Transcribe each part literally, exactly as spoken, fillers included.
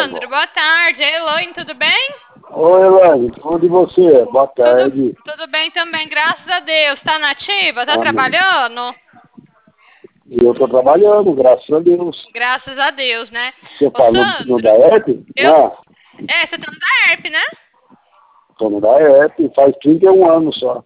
Sandro, boa tarde. Elaine, tudo bem? Oi, Elaine, tudo e você? Boa Tudo, tarde. tudo bem também, graças a Deus. Tá nativa? Tá Amém. trabalhando? E eu tô trabalhando, graças a Deus. Graças a Deus, né? Você Ô, falou no da Sandro, E P? eu... Ah, É, você tá no da E R P, né? tô no da E P, faz trinta e um anos só.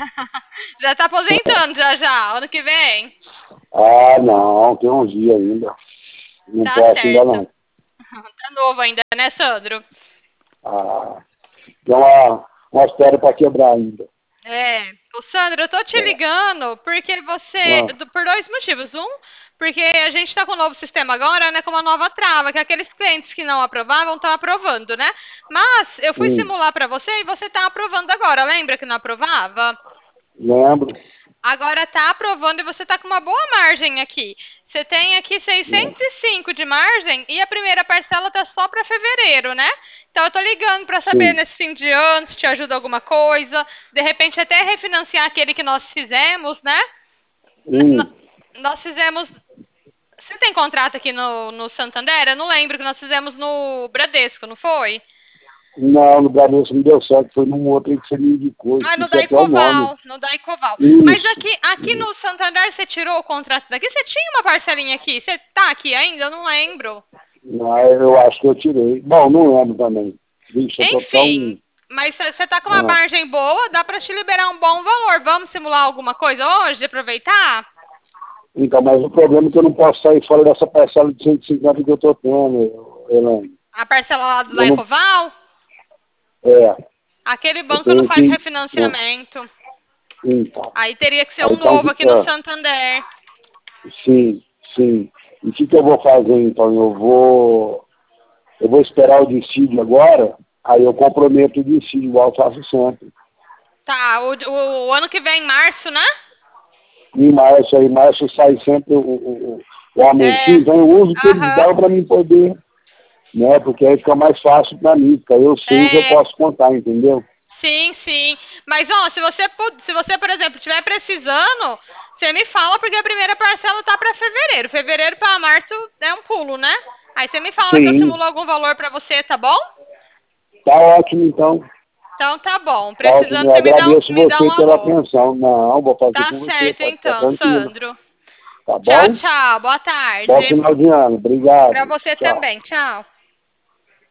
Já tá aposentando já já, ano que vem? Ah, não, tem uns dias ainda. Não Tá posso ainda certo. não. Tá novo ainda, né, Sandro? Ah, tem uma, uma história pra quebrar ainda. É, o Sandro, eu tô te É. ligando porque você, Ah, do- por dois motivos. Um, porque a gente tá com um novo sistema agora, né, com uma nova trava, que aqueles clientes que não aprovavam estão aprovando, né? Mas eu fui hum, simular pra você e você tá aprovando agora. Lembra que não aprovava? lembro. Agora tá aprovando e você tá com uma boa margem aqui. Você tem aqui Né? seiscentos e cinco de margem e a primeira parcela tá só para fevereiro, né? Então eu tô ligando para saber Sim. nesse fim de ano se te ajuda alguma coisa, de repente até refinanciar aquele que nós fizemos, né? N- Hum. n- nós fizemos. Você tem contrato aqui no, no Santander? Eu não lembro que nós fizemos no Bradesco, não foi? Não, no Bradesco não deu certo, foi num outro aí que você me indicou, Ah, no esqueci até o nome. Daicoval, no Daicoval. Mas Isso. aqui, aqui no Santander você tirou o contrato daqui? Você tinha uma parcelinha aqui? Você tá aqui ainda? Eu não lembro. Ah, eu acho que eu tirei. Bom, não lembro também. Vixe, eu tô tão... Enfim, mas você tá com uma Ah, margem boa, dá pra te liberar um bom valor. Vamos simular alguma coisa hoje, aproveitar? então, mas o problema é que eu não posso sair fora dessa parcela de cento e cinquenta que eu tô tendo, Elaine. A parcela lá do Eu não... Daicoval? É, Aquele eu banco não tenho faz que... né, refinanciamento. então, Aí teria que ser aí um então, novo aqui no fica... Santander. Sim, sim. E o que, que eu vou fazer, então? Eu vou... Eu vou esperar o dissídio agora, aí eu comprometo o dissídio, igual eu faço sempre. Tá, o, o, o ano que vem, em março, né? Em março, aí, em março sai sempre o, o, o, o É, aumentinho, então eu uso o que eles aham, dão para mim poder, né? Porque aí fica mais fácil para mim, porque aí eu sei o que eu é, posso contar, entendeu? sim, sim. Mas, ó, se você, pu- se você, por exemplo, estiver precisando, você me fala, porque a primeira parcela tá para fevereiro. Fevereiro para março é um pulo, né? Aí você me fala que eu Sim, simulo algum valor para você, tá bom? tá ótimo então. Então tá bom. Tá ótimo, Precisando, eu você me dá um, agradeço me dá você um pela alô. atenção. Não, vou fazer Tá com você, certo, pode ficar então, tranquilo. Sandro. Tá Tchau, bom? tchau. Boa Bom tarde. final de ano, Para obrigado. você Tchau. também. Tchau.